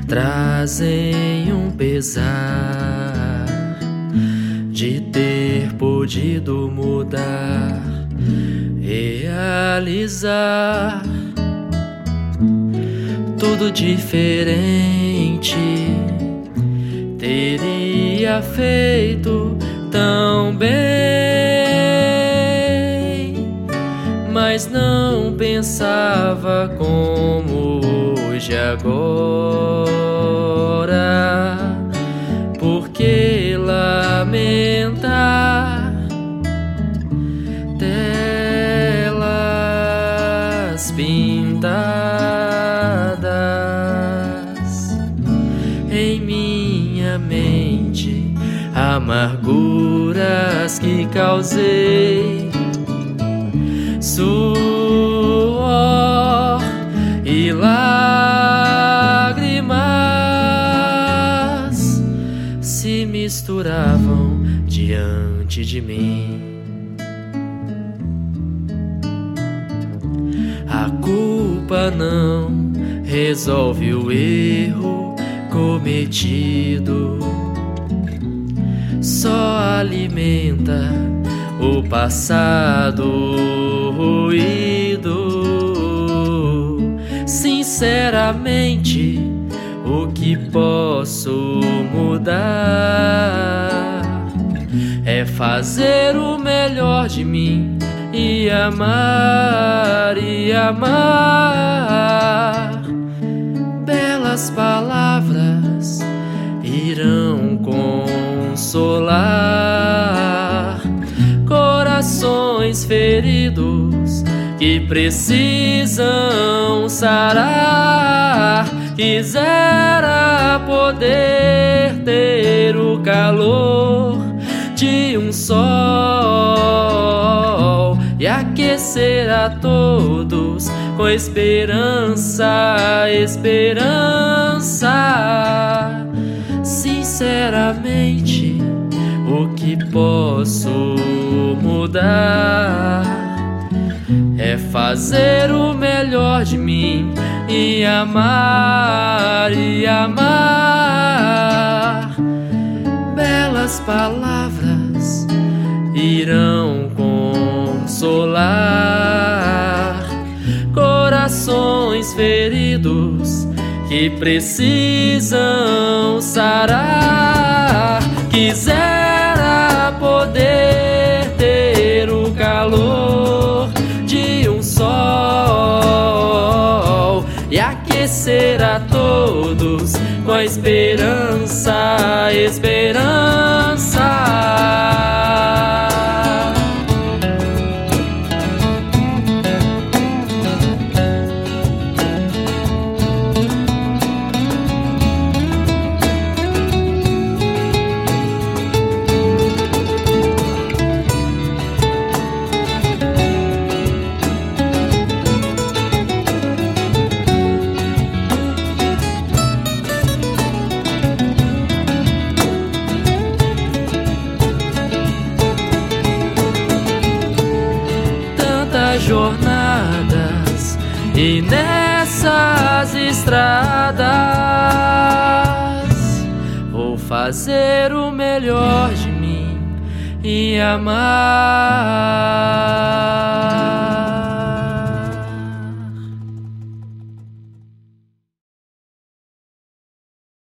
trazem um pesar de ter podido mudar, realizar tudo diferente. Teria feito tão bem, mas não pensava como hoje agora. Por que lamentar telas pintadas em minha mente, amarguras que causei, suor e lágrimas se misturavam diante de mim. A culpa não resolve o erro cometido, só alimenta o passado ruído. Sinceramente, o que posso mudar é fazer o melhor de mim e amar, e amar. Belas palavras irão consolar corações feridos que precisam sarar. Quisera poder ter o calor de um sol e aquecer a todos com esperança, esperança. Sinceramente, o que posso mudar é fazer o melhor de mim e amar, e amar. Belas palavras irão consolar corações feridos que precisam sarar. Quisera poder ter o calor de um sol e aquecer a todos com a esperança, esperança. Jornadas e nessas estradas vou fazer o melhor de mim e amar.